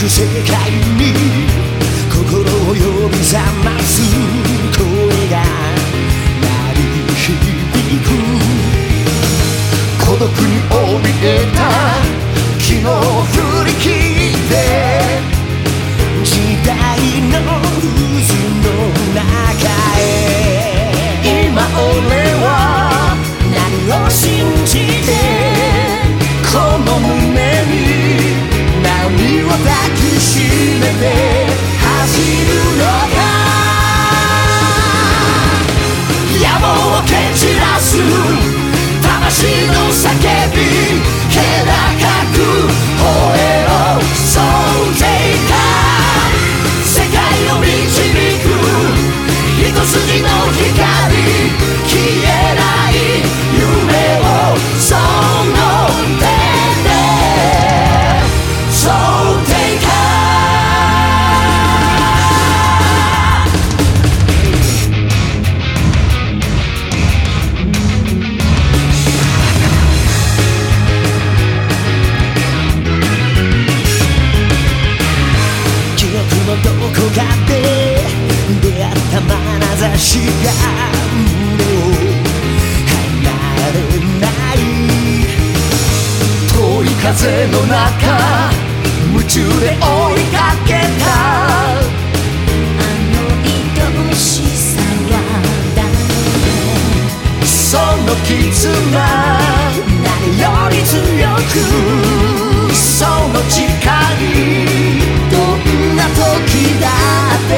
世界に心を呼び覚ます声が鳴り響く。孤独に怯えた昨日を振り切って時代の渦の中へ。今俺は何を信じてこの胸に波を抱きしめて走るのか。野望を蹴散らす魂の叫び気高く吠えろそうていた。世界を導く一筋の光消えない夢をその手でそうていた。記憶のどこかで出会った眼差しが胸を離れない。遠い風の中夢中で追いかけたあの愛しさは誰。 その絆何より強くその誓いどんな時だって